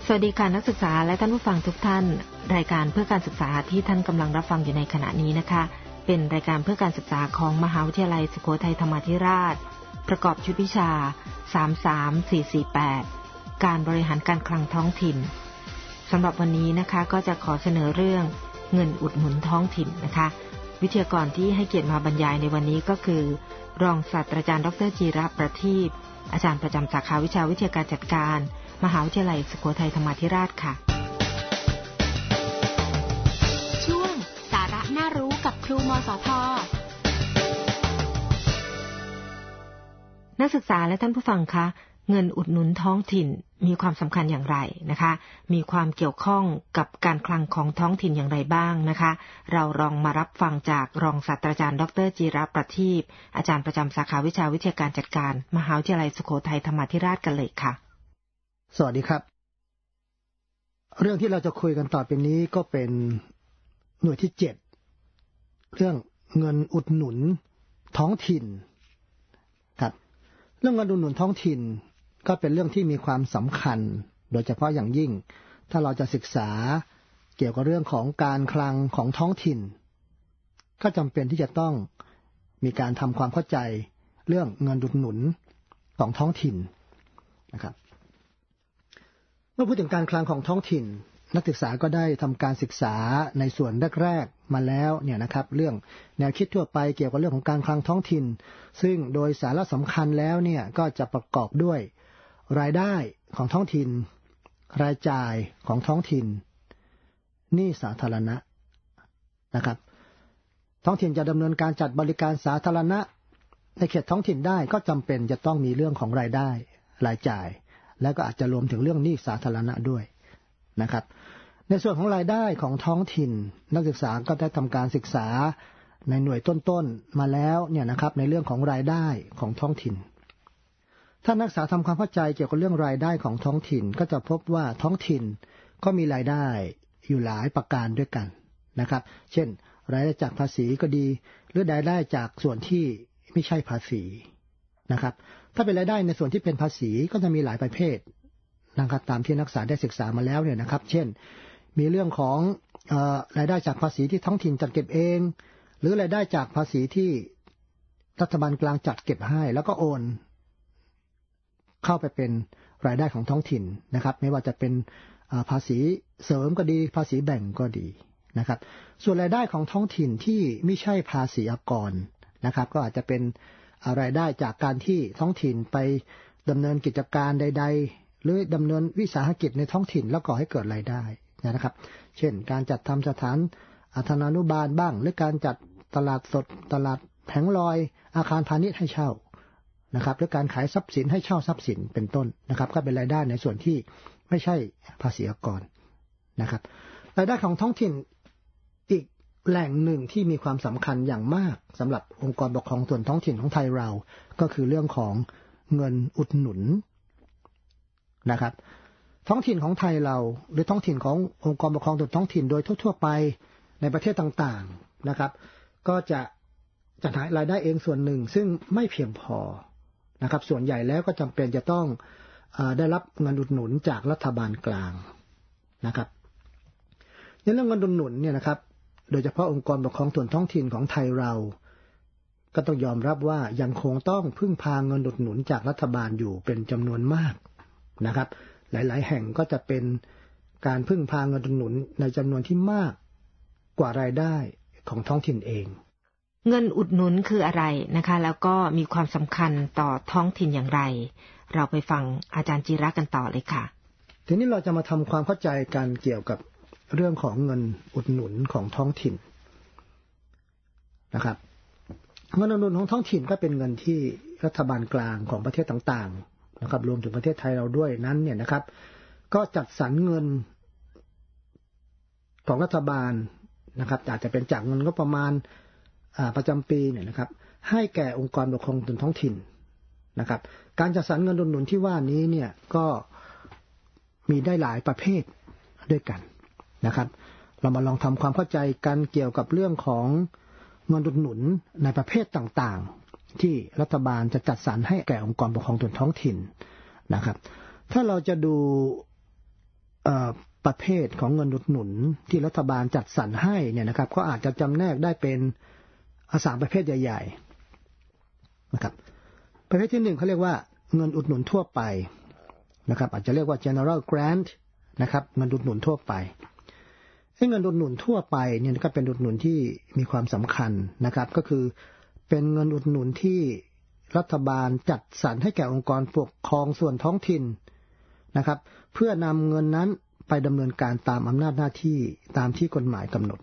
สวัสดีค่ะนักศึกษาและท่านผู้ฟังทุกท่านรายการเพื่อการศึกษาที่ท่านกำลังรับฟังอยู่ในขณะนี้นะคะเป็นรายการเพื่อการศึกษาของมหาวิทยาลัยสุโขทัยธรรมาธิราชประกอบชุดวิชา33448การบริหารการคลังท้องถิ่นสำหรับวันนี้นะคะก็จะขอเสนอเรื่องเงินอุดหนุนท้องถิ่นนะคะวิทยากรที่ให้เกียรติมาบรรยายในวันนี้ก็คือรองศาสตราจารย์ดร.จิระประทีปอาจารย์ประจำสาขาวิชาวิทยาการจัดการมหาวิทยาลัยสุโขทัยธรรมาธิราชค่ะช่วงสาระน่ารู้กับครูมสท. นักศึกษาและท่านผู้ฟังคะเงินอุดหนุนท้องถิ่นมีความสำคัญอย่างไรนะคะมีความเกี่ยวข้องกับการคลังของท้องถิ่นอย่างไรบ้างนะคะเราลองมารับฟังจากรองศาสตราจารย์ดร.จิระประทีปอาจารย์ประจำสาขาวิชาวิทยาการจัดการมหาวิทยาลัยสุโขทัยธรรมาธิราชกันเลยค่ะสวัสดีครับเรื่องที่เราจะคุยกันต่อไปนี้ก็เป็นหน่วยที่7เรื่องเงินอุดหนุนท้องถิ่นครับเรื่องเงินอุดหนุนท้องถิ่นก็เป็นเรื่องที่มีความสำคัญโดยเฉพาะอย่างยิ่งถ้าเราจะศึกษาเกี่ยวกับเรื่องของการคลังของท้องถิ่นก็จำเป็นที่จะต้องมีการทำความเข้าใจเรื่องเงินอุดหนุนของท้องถิ่นนะครับเมื่อพูดถึงการคลังของท้องถิ่นนักศึกษาก็ได้ทำการศึกษาในส่วนแรกๆมาแล้วเนี่ยนะครับเรื่องแนวคิดทั่วไปเกี่ยวกับเรื่องของการคลังท้องถิ่นซึ่งโดยสาระสำคัญแล้วเนี่ยก็จะประกอบด้วยรายได้ของท้องถิ่นรายจ่ายของท้องถิ่นหนี้สาธารณะนะครับท้องถิ่นจะดำเนินการจัดบริการสาธารณะในเขตท้องถิ่นได้ก็จำเป็นจะต้องมีเรื่องของรายได้รายจ่ายและก็อาจจะรวมถึงเรื่องหนี้สาธารณะด้วยนะครับในส่วนของรายได้ของท้องถิ่นนักศึกษาก็ได้ทำการศึกษาในหน่วยต้นๆมาแล้วเนี่ยนะครับในเรื่องของรายได้ของท้องถิ่นถ้านักศึกษาทำความเข้าใจเกี่ยวกับเรื่องรายได้ของท้องถิ่นก็จะพบว่าท้องถิ่นก็มีรายได้อยู่หลายประการด้วยกันนะครับเช่นรายได้จากภาษีก็ดีหรือรายได้จากส่วนที่ไม่ใช่ภาษีนะครับถ้าเป็นรายได้ในส่วนที่เป็นภาษีก็จะมีหลายประเภทนะครับตามที่นักศึกษาได้ศึกษามาแล้วเนี่ยนะครับเช่นมีเรื่องของรายได้จากภาษีที่ท้องถิ่นจัดเก็บเองหรือรายได้จากภาษีที่รัฐบาลกลางจัดเก็บให้แล้วก็โอนเข้าไปเป็นรายได้ของท้องถิ่นนะครับไม่ว่าจะเป็นภาษีเสริมก็ดีภาษีแบ่งก็ดีนะครับส่วนรายได้ของท้องถิ่นที่ไม่ใช่ภาษีอากรนะครับก็อาจจะเป็นรายได้จากการที่ท้องถิ่นไปดำเนินกิจการใดๆหรือดำเนินวิสาหกิจในท้องถิ่นแล้วก่อให้เกิดรายได้นะครับเช่นการจัดทำสถานธนานุบาลบ้างหรือการจัดตลาดสดตลาดแผงลอยอาคารพาณิชย์ให้เช่านะครับหรือการขายทรัพย์สินให้เช่าทรัพย์สินเป็นต้นนะครับก็เป็นรายได้ในส่วนที่ไม่ใช่ภาษีอากรนะครับรายได้ของท้องถิ่นอีกแหล่งหนึ่งที่มีความสำคัญอย่างมากสำหรับองค์กรปกครองส่วนท้องถิ่นของไทยเราก็คือเรื่องของเงินอุดหนุนนะครับท้องถิ่นของไทยเราหรือท้องถิ่นขององค์กรปกครองส่วนท้องถิ่นโดยทั่วๆไปในประเทศต่างๆนะครับก็จะจัดหารายได้เองส่วนหนึ่งซึ่งไม่เพียงพอนะครับส่วนใหญ่แล้วก็จำเป็นจะต้องได้รับเงินอุดหนุนจากรัฐบาลกลางนะครับในเรื่องเงินอุดหนุนเนี่ยนะครับโดยเฉพาะองค์กรปกครองส่วนท้องถิ่นของไทยเราก็ต้องยอมรับว่ายังคงต้องพึ่งพาเงินอุดหนุนจากรัฐบาลอยู่เป็นจำนวนมากนะครับหลายๆแห่งก็จะเป็นการพึ่งพาเงินอุดหนุนในจำนวนที่มากกว่ารายได้ของท้องถิ่นเองเงินอุดหนุนคืออะไรนะคะแล้วก็มีความสำคัญต่อท้องถิ่นอย่างไรเราไปฟังอาจารย์จิระกันต่อเลยค่ะทีนี้เราจะมาทำความเข้าใจกันเกี่ยวกับเรื่องของเงินอุดหนุนของท้องถิ่นนะครับเงินอุดหนุนของท้องถิ่นก็เป็นเงินที่รัฐบาลกลางของประเทศต่างๆนะครับรวมถึงประเทศไทยเราด้วยนั้นเนี่ยนะครับก็จัดสรรเงินของรัฐบาลนะครับอาจจะเป็นจากเงินงบประมาณประจำปีเนี่ยนะครับให้แก่องค์กรปกครองส่วนท้องถิ่นนะครับการจัดสรรเงินอุดหนุนที่ว่านี้เนี่ยก็มีได้หลายประเภทด้วยกันนะครับเรามาลองทำความเข้าใจกันเกี่ยวกับเรื่องของเงินอุดหนุนในประเภทต่างๆที่รัฐบาลจะจัดสรรให้แก่องค์กรปกครองส่วนท้องถิ่นนะครับถ้าเราจะดูประเภทของเงินอุดหนุนที่รัฐบาลจัดสรรให้เนี่ยนะครับก็อาจจะจำแนกได้เป็น3ประเภทใหญ่ๆนะครับประเภทที่1เขาเรียกว่าเงินอุดหนุนทั่วไปนะครับอาจจะเรียกว่า general grant นะครับเงินอุดหนุนทั่วไปเงินอุดหนุนทั่วไปเนี่ยก็เป็นอุดหนุนที่มีความสำคัญนะครับก็คือเป็นเงินอุดหนุนที่รัฐบาลจัดสรรให้แก่องค์กรปกครองส่วนท้องถิ่นนะครับเพื่อนำเงินนั้นไปดำเนินการตามอำนาจหน้าที่ตามที่กฎหมายกำหนด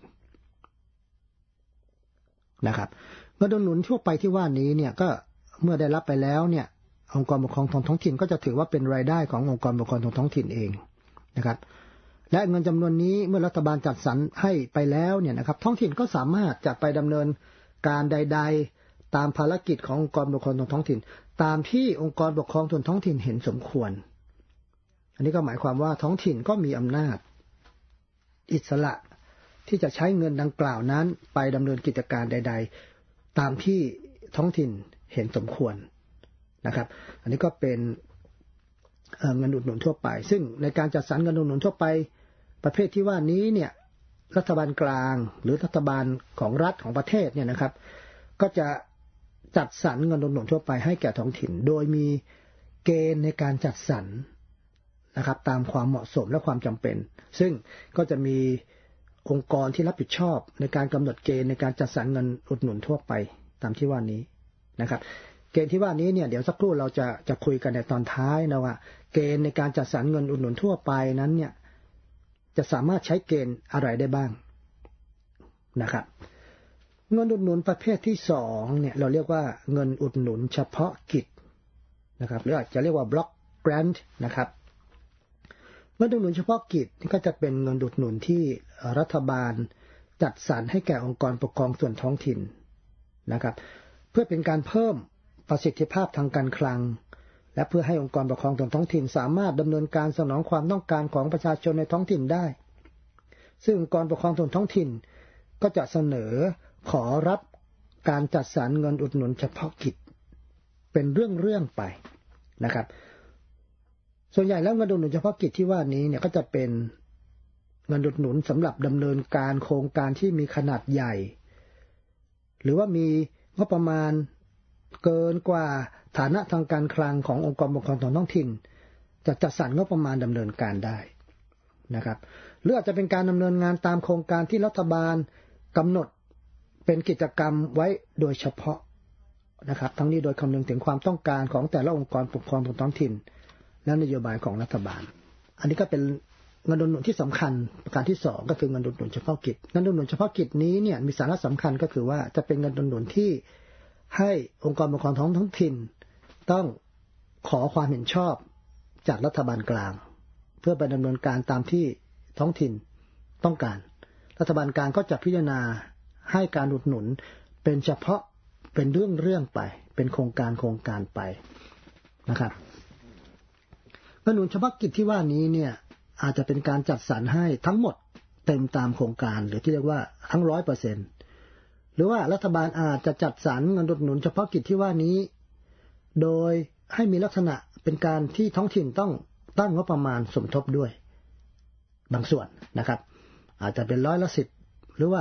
นะครับเงินอุดหนุนทั่วไปที่ว่านี้เนี่ยก็เมื่อได้รับไปแล้วเนี่ยองค์กรปกครองท้องถิ่นก็จะถือว่าเป็นรายได้ขององค์กรปกครองท้องถิ่นเองนะครับและเงินจำนวนนี้เมื่อรัฐบาลจัดสรรให้ไปแล้วเนี่ยนะครับท้องถิ่นก็สามารถจะไปดำเนินการใดๆตามภารกิจขององค์กรปกครองท้องถิ่นตามที่องค์กรปกครองส่วนท้องถิ่นเห็นสมควรอันนี้ก็หมายความว่าท้องถิ่นก็มีอำนาจอิสระที่จะใช้เงินดังกล่าวนั้นไปดำเนินกิจการใดๆตามที่ท้องถิ่นเห็นสมควรนะครับอันนี้ก็เป็นเงินอุดหนุนทั่วไปซึ่งในการจัดสรรเงินอุดหนุนทั่วไปประเภทที่ว่านี้เนี่ยรัฐบาลกลางหรือรัฐบาลของรัฐของประเทศเนี่ยนะครับก็จะจัดสรรเงินอุดหนุนทั่วไปให้แก่ท้องถิ่นโดยมีเกณฑ์ในการจัดสรรนะครับตามความเหมาะสมและความจำเป็นซึ่งก็จะมีองค์กรที่รับผิดชอบในการกำหนดเกณฑ์ในการจัดสรรเงินอุดหนุนทั่วไปตามที่ว่านี้นะครับเกณฑ์ที่ว่านี้เนี่ยเดี๋ยวสักครู่เราจะคุยกันในตอนท้ายนะว่าเกณฑ์ในการจัดสรรเงินอุดหนุนทั่วไปนั้นเนี่ยจะสามารถใช้เกณฑ์อะไรได้บ้างนะครับเงินอุดหนุนประเภทที่2เนี่ยเราเรียกว่าเงินอุดหนุนเฉพาะกิจนะครับหรืออาจจะเรียกว่า block grant นะครับเงินอุดหนุนเฉพาะกิจนี่ก็จะเป็นเงินอุดหนุนที่รัฐบาลจัดสรรให้แก่องค์กรปกครองส่วนท้องถิ่นนะครับเพื่อเป็นการเพิ่มประสิทธิภาพทางการคลังและเพื่อให้องค์กรปกครองส่วนท้องถิ่นสามารถดำเนินการสนองความต้องการของประชาชนในท้องถิ่นได้ซึ่งองค์กรปกครองส่วนท้องถิ่นก็จะเสนอขอรับการจัดสรรเงินอุดหนุนเฉพาะกิจเป็นเรื่องไปนะครับส่วนใหญ่แล้วเงินอุดหนุนเฉพาะกิจที่ว่านี้เนี่ยก็จะเป็นเงินอุดหนุนสำหรับดำเนินการโครงการที่มีขนาดใหญ่หรือว่ามีงบประมาณเกินกว่าฐานะทางการคลังขององค์กรปกครองส่วนท้องถิ่นจะจัดสรรงบประมาณดำเนินการได้นะครับหรืออาจจะเป็นการดำเนินงานตามโครงการที่รัฐบาลกำหนดเป็นกิจกรรมไว้โดยเฉพาะนะครับทั้งนี้โดยคำนึงถึงความต้องการของแต่ละองค์กรปกครองส่วนท้องถิ่นและนโยบายของรัฐบาลอันนี้ก็เป็นเงินอุดหนุนที่สำคัญประการที่2ก็คือเงินอุดหนุนเฉพาะกิจเงินอุดหนุนเฉพาะกิจนี้เนี่ยมีสาระสำคัญก็คือว่าจะเป็นเงินอุดหนุนที่ให้องค์กรปกครองท้องถิ่นต้องขอความเห็นชอบจากรัฐบาลกลางเพื่อไปดำเนินการตามที่ท้องถิ่นต้องการรัฐบาลกลางก็จะพิจารณาให้การอุดหนุนเป็นเฉพาะเป็นเรื่องไปเป็นโครงการไปนะครับเงินอุดหนุนเฉพาะกิจที่ว่านี้เนี่ยอาจจะเป็นการจัดสรรให้ทั้งหมดเต็มตามโครงการหรือที่เรียกว่าทั้ง 100% หรือว่ารัฐบาลอาจจะจัดสรรเงินอุดหนุนเฉพาะกิจที่ว่านี้โดยให้มีลักษณะเป็นการที่ท้องถิ่นต้องตั้งงบประมาณสมทบด้วยบางส่วนนะครับอาจจะเป็น10%หรือว่า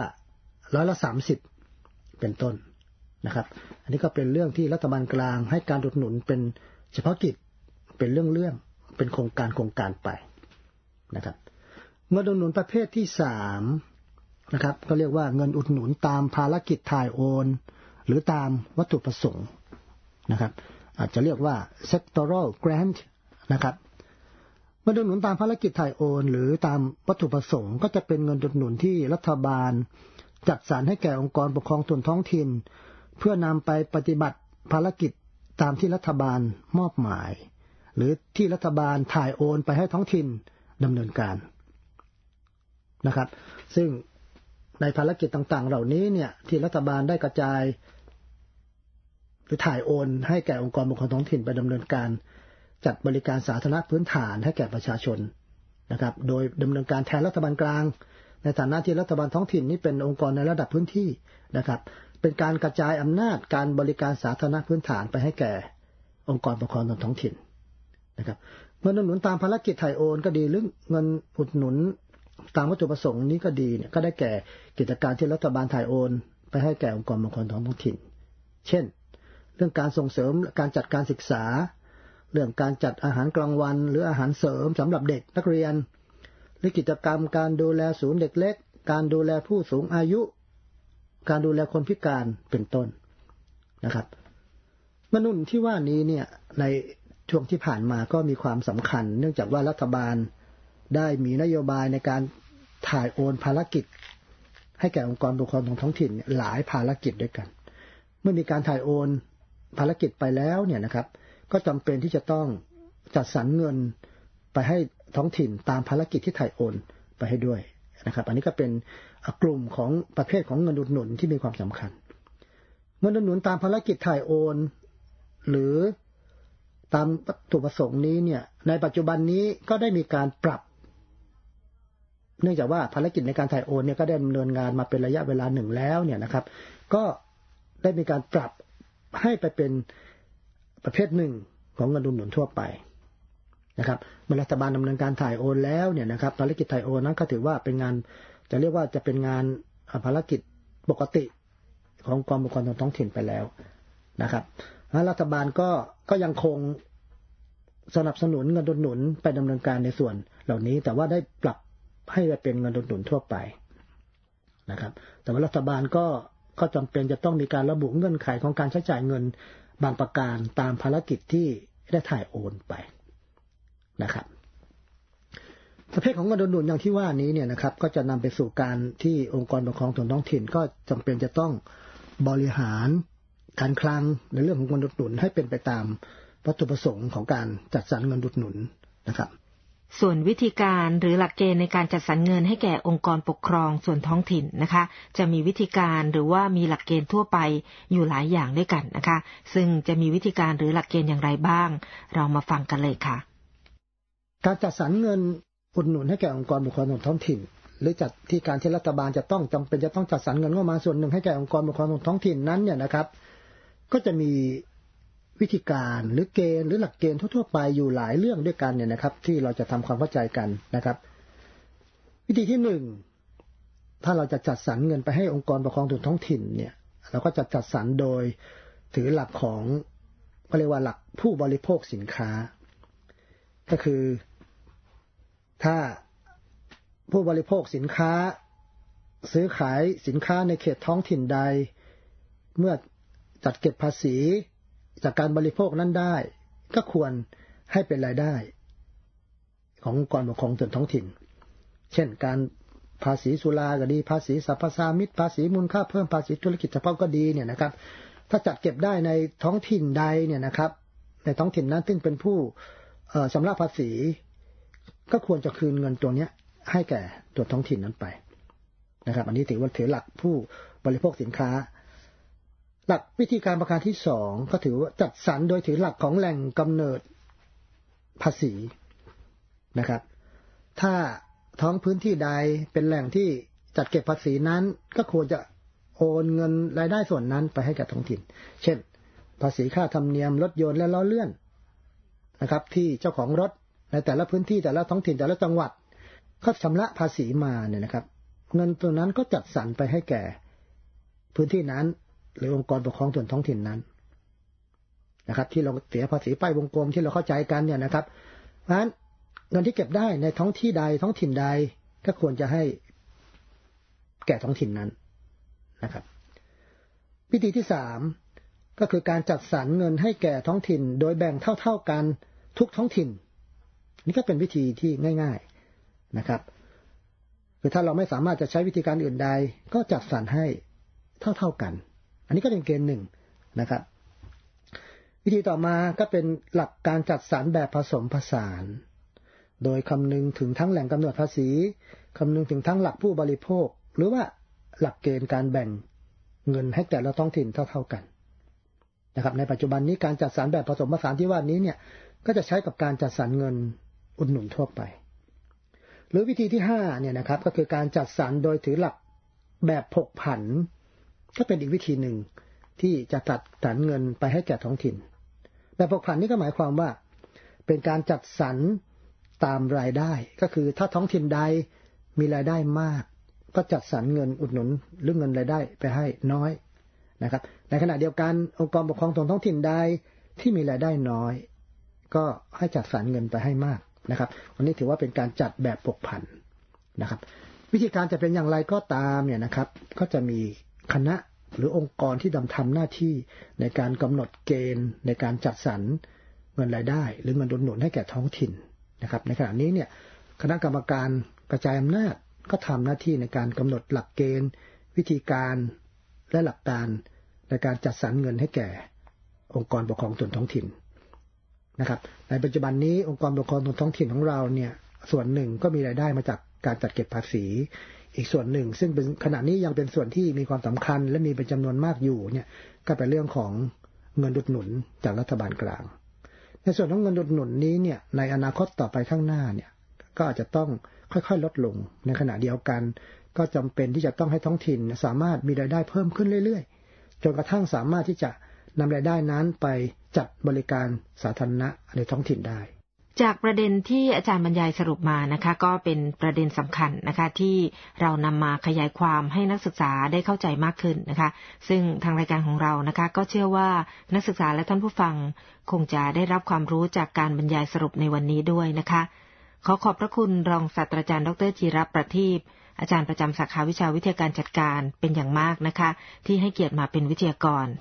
30%เป็นต้นนะครับอันนี้ก็เป็นเรื่องที่รัฐบาลกลางให้การอุดหนุนเป็นเฉพาะกิจเป็นเรื่องเป็นโครงการไปนะครับเงินอุดหนุนประเภทที่3นะครับก็เรียกว่าเงินอุดหนุนตามภารกิจถ่ายโอนหรือตามวัตถุประสงค์นะครับอาจจะเรียกว่า sectoral grant นะครับเงินอุดหนุนตามภารกิจถ่ายโอนหรือตามวัตถุประสงค์ก็จะเป็นเงินอุดหนุนที่รัฐบาลจัดสรรให้แก่องค์กรปกครองส่วนท้องถิ่นเพื่อนำไปปฏิบัติภารกิจตามที่รัฐบาลมอบหมายหรือที่รัฐบาลถ่ายโอนไปให้ท้องถิ่นดำเนินการนะครับซึ่งในภารกิจต่างๆเหล่านี้เนี่ยที่รัฐบาลได้กระจายหรือถ่ายโอนให้แก่องค์กรปกครองท้องถิ่นไปดำเนินการจัดบริการสาธารณะพื้นฐานให้แก่ประชาชนนะครับโดยดำเนินการแทนรัฐบาลกลางในฐานะที่รัฐบาลท้องถิ่นนี้เป็นองค์กรในระดับพื้นที่นะครับเป็นการกระจายอำนาจการบริการสาธารณะพื้นฐานไปให้แก่องค์กรปกครองส่วนท้องถิ่นนะครับเงินอุดหนุนตามภารกิจถ่ายโอนก็ดีหรือเงินอุดหนุนตามวัตถุประสงค์นี้ก็ดีเนี่ยก็ได้แก่กิจการที่รัฐบาลถ่ายโอนไปให้แก่องค์กรปกครองท้องถิ่นเช่นเรื่องการส่งเสริมการจัดการศึกษาเรื่องการจัดอาหารกลางวันหรืออาหารเสริมสำหรับเด็กนักเรียนหรือกิจกรรมการดูแลศูนย์เด็กเล็กการดูแลผู้สูงอายุการดูแลคนพิการเป็นต้นนะครับเงินอุดหนุนที่ว่านี้เนี่ยในช่วงที่ผ่านมาก็มีความสำคัญเนื่องจากว่ารัฐบาลได้มีนโยบายในการถ่ายโอนภารกิจให้แก่องค์กรปกครองท้องถิ่นหลายภารกิจด้วยกันเมื่อมีการถ่ายโอนภารกิจไปแล้วเนี่ยนะครับก็จำเป็นที่จะต้องจัดสรรเงินไปให้ท้องถิ่นตามภารกิจที่ถ่ายโอนไปให้ด้วยนะครับอันนี้ก็เป็นกลุ่มของประเภทของเงินอุดหนุนที่มีความสำคัญเงินอุดหนุนตามภารกิจถ่ายโอนหรือตามวัตถุประสงค์นี้เนี่ยในปัจจุบันนี้ก็ได้มีการปรับเนื่องจากว่าภารกิจในการถ่ายโอนเนี่ยก็ได้ดำเนินงานมาเป็นระยะเวลาหนึ่งแล้วเนี่ยนะครับก็ได้มีการปรับให้ไปเป็นประเภทหนึ่งของเงินอุดหนุนทั่วไปนะครับเมื่อรัฐบาลดำเนินการถ่ายโอนแล้วเนี่ยนะครับภารกิจถ่ายโอนนั้นก็ถือว่าเป็นงานจะเรียกว่าจะเป็นงานภารกิจปกติของกองปกครองท้องถิ่นไปแล้วนะครับรัฐบาลก็ยังคงสนับสนุนเงินอุดหนุนไปดำเนินการในส่วนเหล่านี้แต่ว่าได้ปรับให้เป็นเงินอุดหนุนทั่วไปนะครับแต่ว่ารัฐบาลก็จำเป็นจะต้องมีการระบุเงื่อนไขของการใช้จ่ายเงินบางประการตามภารกิจที่ได้ถ่ายโอนไปนะครับประเภทของเงินอุดหนุนอย่างที่ว่านี้เนี่ยนะครับก็จะนำไปสู่การที่องค์กรปกครองส่วนท้องถิ่นก็จำเป็นจะต้องบริหารการคลังในเรื่องของเงินอุดหนุนให้เป็นไปตามวัตถุประสงค์ของการจัดสรรเงินอุดหนุนนะครับส่วนวิธีการหรือหลักเกณฑ์ในการจัดสรรเงินให้แก่องค์กรปกครองส่วนท้องถิ่นนะคะจะมีวิธีการหรือว่ามีหลักเกณฑ์ทั่วไปอยู่หลายอย่างด้วยกันนะคะซึ่งจะมีวิธีการหรือหลักเกณฑ์อย่างไรบ้างเรามาฟังกันเลยค่ะการจัดสรรเงินอุดหนุนให้แก่องค์กรปกครองส่วนท้องถิ่นหรือจัดที่การที่รัฐบาลจะต้องจำเป็นจะต้องจัดสรรเงินเข้ามาส่วนหนึ่งให้แก่องค์กรปกครองส่วนท้องถิ่นนั้นเนี่ยนะครับก็จะมีวิธีการหรือเกณฑ์หรือหลักเกณฑ์ทั่วๆไปอยู่หลายเรื่องด้วยกันเนี่ยนะครับที่เราจะทำความเข้าใจกันนะครับวิธีที่หนึ่งถ้าเราจะจัดสรรเงินไปให้องค์กรปกครองส่วนท้องถิ่นเนี่ยเราก็จะจัดสรรโดยถือหลักของเขาเรียกว่าหลักผู้บริโภคสินค้าก็คือถ้าผู้บริโภคสินค้าซื้อขายสินค้าในเขตท้องถิ่นใดเมื่อจัดเก็บภาษีจากการบริโภคนั้นได้ก็ควรให้เป็นรายได้ขององค์กรปกครองส่วนท้องถิ่นเช่นการภาษีสุราก็ดีภาษีสรรพสามิตภาษีมูลค่าเพิ่มภาษีธุรกิจเฉพาะก็ดีเนี่ยนะครับถ้าจัดเก็บได้ในท้องถิ่นใดเนี่ยนะครับในท้องถิ่นนั้นซึ่งเป็นผู้ชำระภาษีก็ควรจะคืนเงินตัวนี้ให้แก่ตัวท้องถิ่นนั้นไปนะครับอันนี้ถือหลักผู้บริโภคสินค้าหลักวิธีการประการที่สองก็ถือว่าจัดสรรโดยถือหลักของแหล่งกำเนิดภาษีนะครับถ้าท้องพื้นที่ใดเป็นแหล่งที่จัดเก็บภาษีนั้นก็ควรจะโอนเงินรายได้ส่วนนั้นไปให้กับท้องถิ่นเช่นภาษีค่าธรรมเนียมรถยนต์และล้อเลื่อนนะครับที่เจ้าของรถในแต่ละพื้นที่แต่ละท้องถิ่นแต่ละจังหวัดเขาชำระภาษีมาเนี่ยนะครับเงินตัวนั้นก็จัดสรรไปให้แก่พื้นที่นั้นหรือองค์กรปกครองส่วนท้องถิ่นนั้นนะครับที่เราเสียภาษีป้ายวงกลมที่เราเข้าใจกันเนี่ยนะครับเพราะฉะนั้นเงินที่เก็บได้ในท้องที่ใดท้องถิ่นใดก็ควรจะให้แก่ท้องถิ่นนั้นนะครับวิธีที่สามก็คือการจัดสรรเงินให้แก่ท้องถิ่นโดยแบ่งเท่าๆกันทุกท้องถิ่นนี่ก็เป็นวิธีที่ง่ายๆนะครับคือถ้าเราไม่สามารถจะใช้วิธีการอื่นใดก็จัดสรรให้เท่าๆกันอันนี้ก็เป็นเกณฑ์หนึ่งนะครับวิธีต่อมาก็เป็นหลักการจัดสรรแบบผสมผสานโดยคำนึงถึงทั้งแหล่งกำเนิดภาษีคำนึงถึงทั้งหลักผู้บริโภคหรือว่าหลักเกณฑ์การแบ่งเงินให้แต่ละท้องถิ่นเท่าๆกันนะครับในปัจจุบันนี้การจัดสรรแบบผสมผสานที่ว่านี้เนี่ยก็จะใช้กับการจัดสรรเงินอุดหนุนทั่วไปหรือวิธีที่5เนี่ยนะครับก็คือการจัดสรรโดยถือหลักแบบผกผันก็เป็นอีกวิธีหนึ่งที่จะจัดสรรเงินไปให้แก่ท้องถิ่นแบบผกผันนี่ก็หมายความว่าเป็นการจัดสรรตามรายได้ก็คือถ้าท้องถิ่นใดมีรายได้มากก็จัดสรรเงินอุดหนุนหรือเงินรายได้ไปให้น้อยนะครับในขณะเดียวกันองค์กรปกครองส่วนท้องถิ่นใดที่มีรายได้น้อยก็ให้จัดสรรเงินไปให้มากนะครับวันนี้ถือว่าเป็นการจัดแบบผกผันนะครับวิธีการจะเป็นอย่างไรก็ตามเนี่ยนะครับก็จะมีคณะหรือองค์กรที่ทำหน้าที่ในการกำหนดเกณฑ์ในการจัดสรรเงินรายได้หรือเงินอุดหนุนให้แก่ท้องถิ่นนะครับในขณะนี้เนี่ยคณะกรรมการกระจายอำนาจก็ทำหน้าที่ในการกำหนดหลักเกณฑ์วิธีการและหลักการในการจัดสรรเงินให้แก่องค์กรปกครองส่วนท้องถิ่นนะครับในปัจจุบันนี้องค์กรปกครองส่วนท้องถิ่นของเราเนี่ยส่วนหนึ่งก็มีรายได้มาจากการจัดเก็บภาษีอีกส่วนหนึ่งซึ่งเป็นขณะนี้ยังเป็นส่วนที่มีความสำคัญและมีเป็นจำนวนมากอยู่เนี่ยก็เป็นเรื่องของเงินอุดหนุนจากรัฐบาลกลางในส่วนของเงินอุดหนุนนี้เนี่ยในอนาคตต่อไปข้างหน้าเนี่ยก็อาจจะต้องค่อยๆลดลงในขณะเดียวกันก็จำเป็นที่จะต้องให้ท้องถิ่นสามารถมีรายได้เพิ่มขึ้นเรื่อยๆจนกระทั่งสามารถที่จะนำรายได้นั้นไปจัดบริการสาธารณะในท้องถิ่นได้จากประเด็นที่อาจารย์บรรยายสรุปมานะคะก็เป็นประเด็นสำคัญนะคะที่เรานำมาขยายความให้นักศึกษาได้เข้าใจมากขึ้นนะคะซึ่งทางรายการของเรานะคะก็เชื่อว่านักศึกษาและท่านผู้ฟังคงจะได้รับความรู้จากการบรรยายสรุปในวันนี้ด้วยนะคะขอขอบพระคุณรองศาสตราจารย์ดร.จิรประทีปอาจารย์ประจำสาขาวิชาวิทยาการจัดการเป็นอย่างมากนะคะที่ให้เกียรติมาเป็นวิทยากร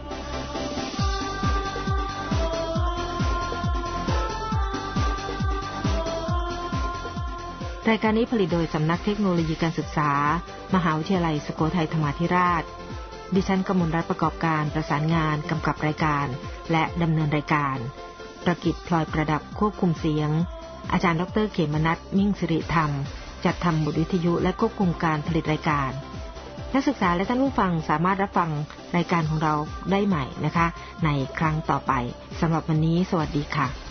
รายการนี้ผลิตโดยสำนักเทคโนโลยีการศึกษามหาวิทยาลัยสุโขทัยธรรมาธิราชดิฉันกมลรัตน์ประกอบการประสานงานกำกับรายการและดำเนินรายการประกิตพลอยประดับควบคุมเสียงอาจารย์ดร.เขมนัสมิ่งสิริธรรมจัดทำบทวิทยุและควบคุมการผลิตรายการนักศึกษาและท่านผู้ฟังสามารถรับฟังรายการของเราได้ใหม่นะคะในครั้งต่อไปสำหรับวันนี้สวัสดีค่ะ